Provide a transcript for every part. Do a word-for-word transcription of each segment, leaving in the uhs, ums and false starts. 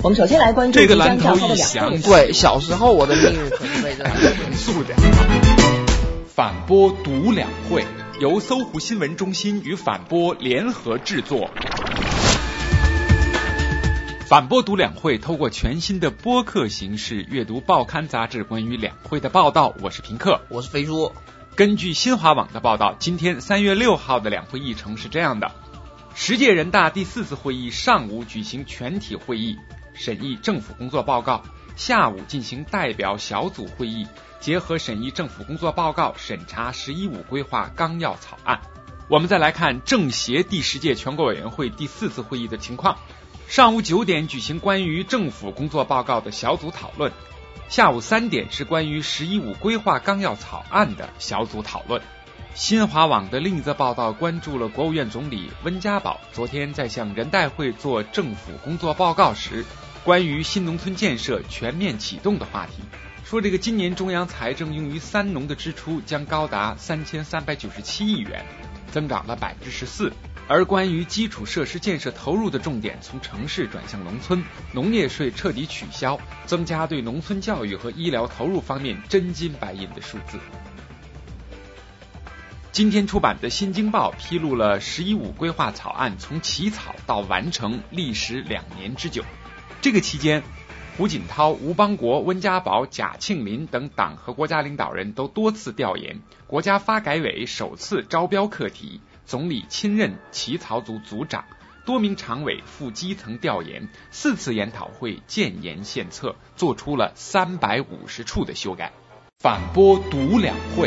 我们首先来关注这个蓝头头一响， 对，小时候我的命运可能被这严肃点。反播读两会，由搜狐新闻中心与反播联合制作。反播读两会透过全新的播客形式阅读报刊杂志关于两会的报道。我是平克， 我是飞猪。 根据新华网的报道，今天三月六号的两会议程是这样的：十届人大第四次会议上午举行全体会议，审议政府工作报告；下午进行代表小组会议，结合审议政府工作报告，审查十一五规划纲要草案。我们再来看政协第十届全国委员会第四次会议的情况。上午九点举行关于政府工作报告的小组讨论，下午三点是关于十一五规划纲要草案的小组讨论。新华网的另一则报道关注了国务院总理温家宝昨天在向人代会做政府工作报告时，关于新农村建设全面启动的话题，说这个今年中央财政用于三农的支出将高达三千三百九十七亿元，增长了百分之十四。而关于基础设施建设投入的重点从城市转向农村，农业税彻底取消，增加对农村教育和医疗投入方面真金白银的数字。今天出版的《新京报》披露了十一五规划草案从起草到完成历时两年之久。这个期间，胡锦涛、吴邦国、温家宝、贾庆林等党和国家领导人都多次调研，国家发改委首次招标课题，总理亲任起草组组长，多名常委赴基层调研，四次研讨会建言献策，做出了三百五十处的修改。反播读两会。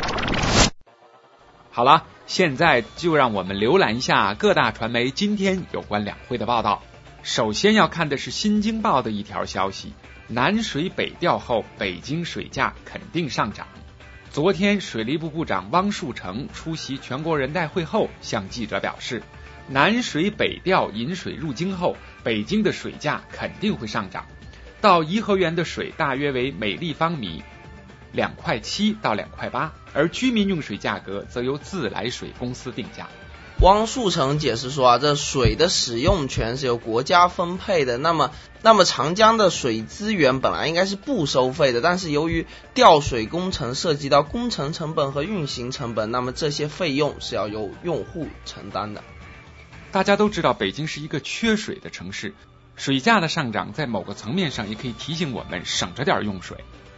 好了，现在就让我们浏览一下各大传媒今天有关两会的报道。首先要看的是《新京报》的一条消息：南水北调后，北京水价肯定上涨。昨天，水利部部长汪树成出席全国人代会后，向记者表示，南水北调引水入京后，北京的水价肯定会上涨。到颐和园的水大约为每立方米两块七到两块八，而居民用水价格则由自来水公司定价。 汪树成解释说啊，这水的使用权是由国家分配的，那么那么长江的水资源本来应该是不收费的，但是由于调水工程涉及到工程成本和运行成本，那么这些费用是要由用户承担的。 大家都知道北京是一个缺水的城市，水价的上涨在某个层面上也可以提醒我们省着点用水。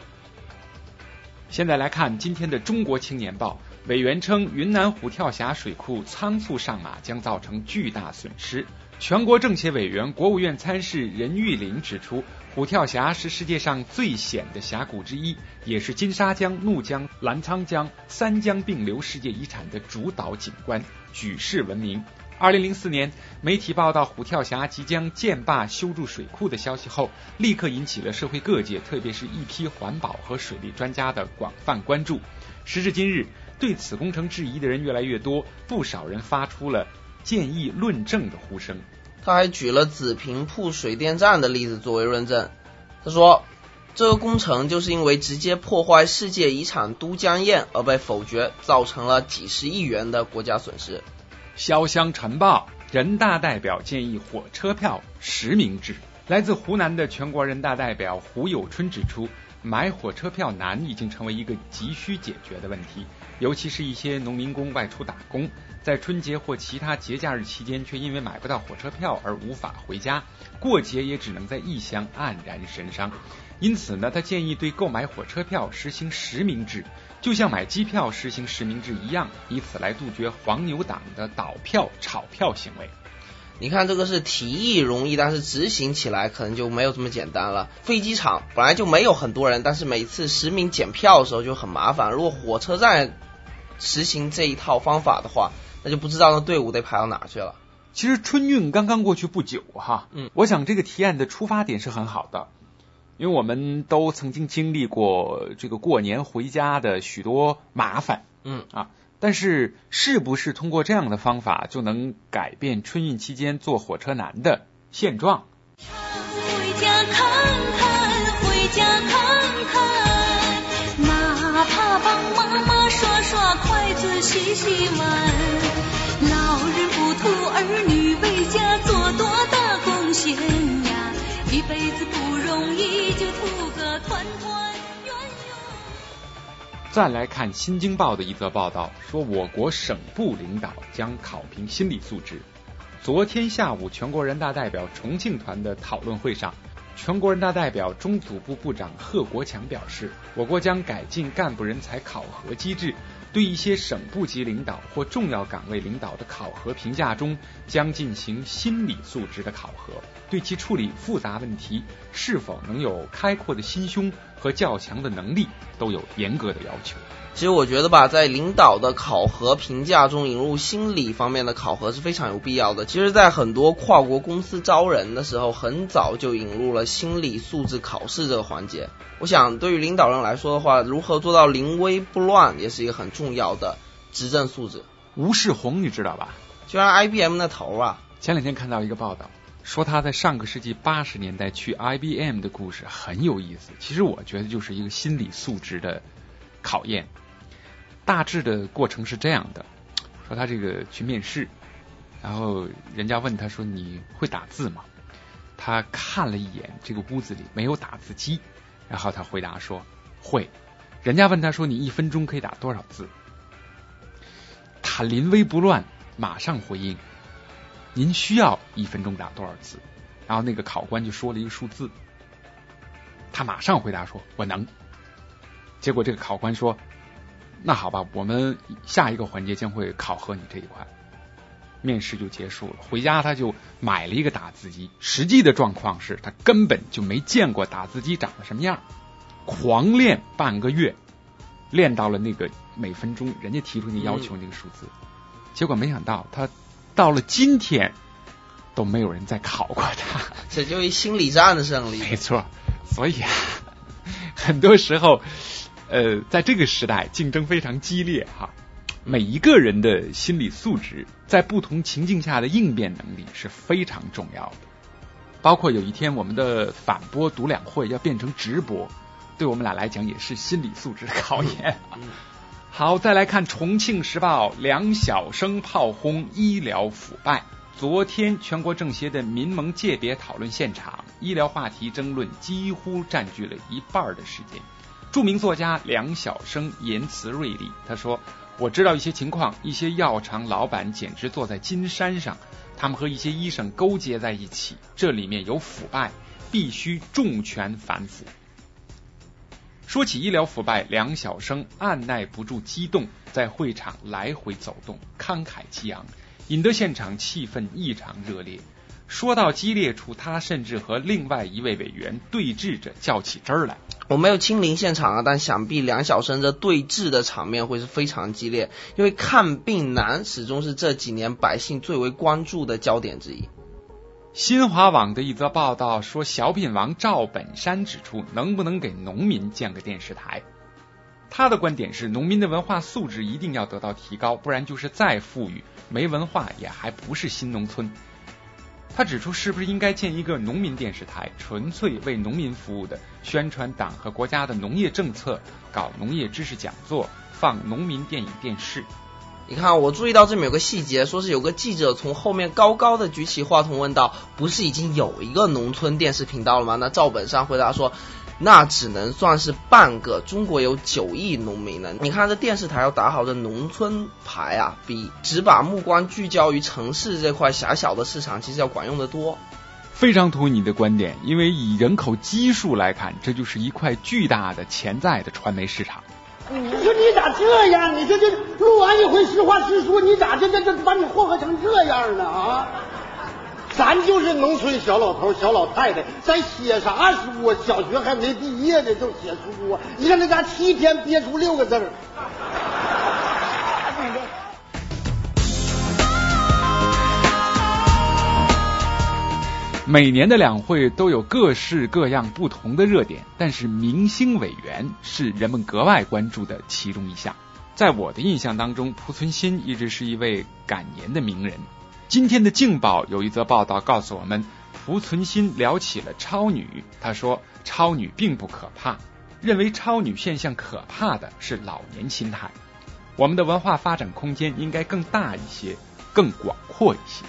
现在来看今天的《中国青年报》，委员称云南虎跳峡水库仓促上马将造成巨大损失。全国政协委员、国务院参事任玉林指出，虎跳峡是世界上最险的峡谷之一，也是金沙江、怒江、澜沧江三江并流世界遗产的主岛景观，举世闻名。二零零四年，媒体报道虎跳峡即将建坝修筑水库的消息后，立刻引起了社会各界，特别是一批环保和水利专家的广泛关注。时至今日，对此工程质疑的人越来越多，不少人发出了建议论证的呼声。 他还举了紫坪铺水电站的例子作为论证。他说，这个工程就是因为直接破坏世界遗产都江堰而被否决，造成了几十亿元的国家损失。 潇湘晨报，人大代表建议火车票实名制。来自湖南的全国人大代表胡有春指出，买火车票难已经成为一个急需解决的问题，尤其是一些农民工外出打工，在春节或其他节假日期间却因为买不到火车票而无法回家，过节也只能在异乡黯然神伤。因此呢，他建议对购买火车票实行实名制，就像买机票实行实名制一样，以此来杜绝黄牛党的倒票炒票行为。 你看，这个是提议容易，但是执行起来可能就没有这么简单了。飞机场本来就没有很多人，但是每次实名检票的时候就很麻烦。如果火车站实行这一套方法的话，那就不知道那队伍得排到哪去了。 其实春运刚刚过去不久哈，嗯，我想这个提案的出发点是很好的，因为我们都曾经经历过这个过年回家的许多麻烦，嗯啊。但是是不是通过这样的方法就能改变春运期间坐火车难的现状？ 回家看看，回家看看，哪怕帮妈妈刷刷筷子洗洗碗，老人不图儿女为家做多大贡献呀， 一辈子不容易，就图个团团圆圆。 再来看《新京报》的一则报道，说我国省部领导将考评心理素质。昨天下午，全国人大代表重庆团的讨论会上，全国人大代表、中组部部长贺国强表示，我国将改进干部人才考核机制，对一些省部级领导或重要岗位领导的考核评价中，将进行心理素质的考核，对其处理复杂问题是否能有开阔的心胸和较强的能力都有严格的要求。 其实我觉得吧，在领导的考核评价中引入心理方面的考核是非常有必要的。其实在很多跨国公司招人的时候，很早就引入了心理素质考试这个环节。我想对于领导人来说的话，如何做到临危不乱也是一个很重要的执政素质。 吴世宏你知道吧？ 就像 I B M 的头啊， 前两天看到一个报道，说他在上个世纪八十年代去 I B M 的故事很有意思。其实我觉得就是一个心理素质的考验。大致的过程是这样的，说他这个去面试，然后人家问他说你会打字吗？他看了一眼这个屋子里没有打字机，然后他回答说会。人家问他说你一分钟可以打多少字？他临危不乱，马上回应您需要一分钟打多少字？然后那个考官就说了一个数字，他马上回答说我能。结果这个考官说那好吧，我们下一个环节将会考核你这一块。面试就结束了，回家他就买了一个打字机。实际的状况是他根本就没见过打字机长得什么样，狂练半个月，练到了那个每分钟人家提出你要求那个数字、嗯、结果没想到他到了今天都没有人再考过他， 这就一心理战的胜利。 没错，所以啊，很多时候呃，在这个时代竞争非常激烈哈，每一个人的心理素质在不同情境下的应变能力是非常重要的。包括有一天我们的反播读两会要变成直播，对我们俩来讲也是心理素质的考验。好，再来看重庆时报，两小生炮轰医疗腐败。昨天全国政协的民盟界别讨论现场，医疗话题争论几乎占据了一半的时间。著名作家梁晓声言辞锐利，他说我知道一些情况，一些药厂老板简直坐在金山上，他们和一些医生勾结在一起，这里面有腐败，必须重拳反腐。说起医疗腐败，梁晓声按耐不住激动，在会场来回走动，慷慨激昂，引得现场气氛异常热烈。说到激烈处，他甚至和另外一位委员对峙着较起真儿来。 我没有亲临现场啊，但想必梁晓声这对峙的场面会是非常激烈，因为看病难始终是这几年百姓最为关注的焦点之一。 新华网的一则报道说，小品王赵本山指出，能不能给农民建个电视台？他的观点是，农民的文化素质一定要得到提高，不然就是再富裕，没文化也还不是新农村。他指出，是不是应该建一个农民电视台，纯粹为农民服务的，宣传党和国家的农业政策，搞农业知识讲座，放农民电影电视。 你看，我注意到这边有个细节，说是有个记者从后面高高的举起话筒问道，不是已经有一个农村电视频道了吗？那赵本山回答说，那只能算是半个，中国有九亿农民呢。你看这电视台要打好这农村牌啊，比只把目光聚焦于城市这块狭小的市场其实要管用得多。 非常同意你的观点，因为以人口基数来看，这就是一块巨大的潜在的传媒市场。 你说你咋这样？你说这录完一回实话实说，你咋这这这把你祸害成这样呢啊？咱就是农村小老头小老太太，咱写啥书啊？小学还没毕业呢就写书啊？你看那家七天憋出六个字儿。 每年的两会都有各式各样不同的热点，但是明星委员是人们格外关注的其中一项。在我的印象当中，濮存昕一直是一位敢言的名人。今天的《镜报》有一则报道告诉我们，濮存昕聊起了超女，他说超女并不可怕，认为超女现象可怕的是老年心态。我们的文化发展空间应该更大一些，更广阔一些。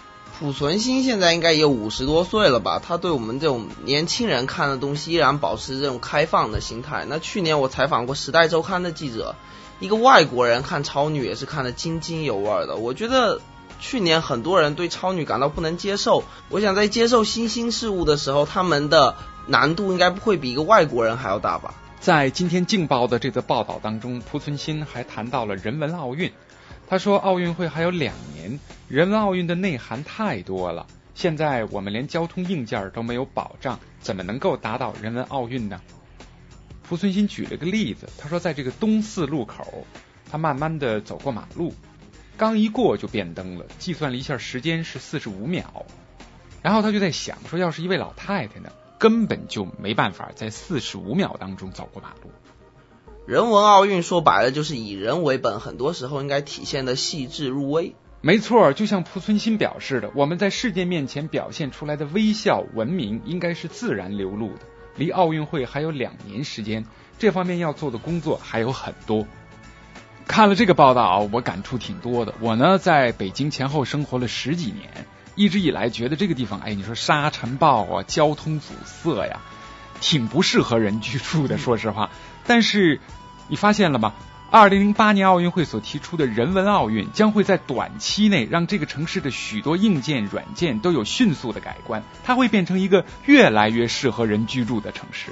濮存昕现在应该也有五十多岁了吧，他对我们这种年轻人看的东西依然保持这种开放的心态。那去年我采访过《时代周刊》的记者，一个外国人看超女也是看得津津有味的。我觉得去年很多人对超女感到不能接受，我想在接受新兴事物的时候，他们的难度应该不会比一个外国人还要大吧。 在今天劲爆的这则报道当中，濮存昕还谈到了人文奥运。他说奥运会还有两年，人文奥运的内涵太多了，现在我们连交通硬件都没有保障，怎么能够达到人文奥运呢？濮存昕举了个例子，他说在这个东四路口，他慢慢的走过马路，刚一过就变灯了，计算了一下时间是四十五秒，然后他就在想说，要是一位老太太呢，根本就没办法在四十五秒当中走过马路。 人文奥运说白了就是以人为本，很多时候应该体现的细致入微。 没错，就像濮存昕表示的，我们在世界面前表现出来的微笑文明应该是自然流露的。离奥运会还有两年时间，这方面要做的工作还有很多。看了这个报道，我感触挺多的。我呢在北京前后生活了十几年，一直以来觉得这个地方，哎，你说沙尘暴啊，交通阻塞呀，挺不适合人居住的，说实话。但是你发现了吗？二零零八年奥运会所提出的人文奥运将会在短期内让这个城市的许多硬件软件都有迅速的改观，它会变成一个越来越适合人居住的城市。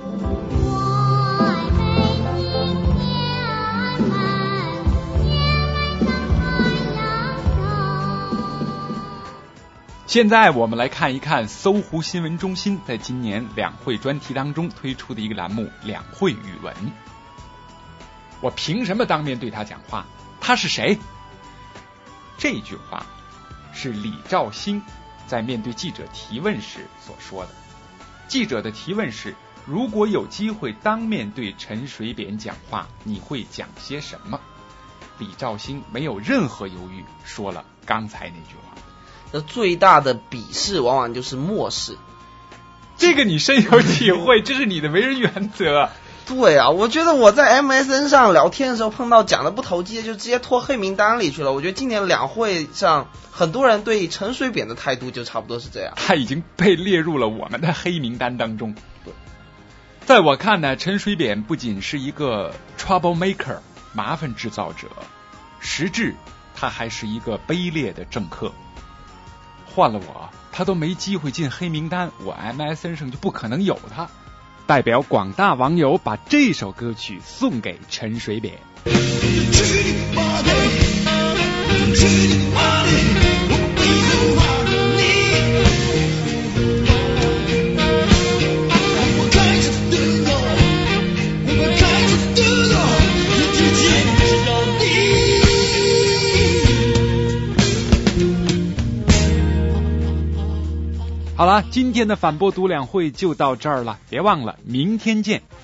现在我们来看一看搜狐新闻中心在今年两会专题当中推出的一个栏目两会语文。我凭什么当面对他讲话？他是谁？这句话是李兆星在面对记者提问时所说的。记者的提问是：如果有机会当面对陈水扁讲话，你会讲些什么？李兆星没有任何犹豫，说了刚才那句话。 那最大的鄙视往往就是漠视， 这个你深有体会，这是你的为人原则。 对啊，我觉得我在 M S N 上聊天的时候碰到讲的不投机的就直接拖黑名单里去了。我觉得今年两会上很多人对陈水扁的态度就差不多是这样， 他已经被列入了我们的黑名单当中。对，在我看呢，陈水扁不仅是一个 trouble maker 麻烦制造者，实质他还是一个卑劣的政客。换了我，他都没机会进黑名单，我 M S N 上就不可能有他。代表广大网友把这首歌曲送给陈水扁。好了，今天的反驳读两会就到这儿了，别忘了明天见。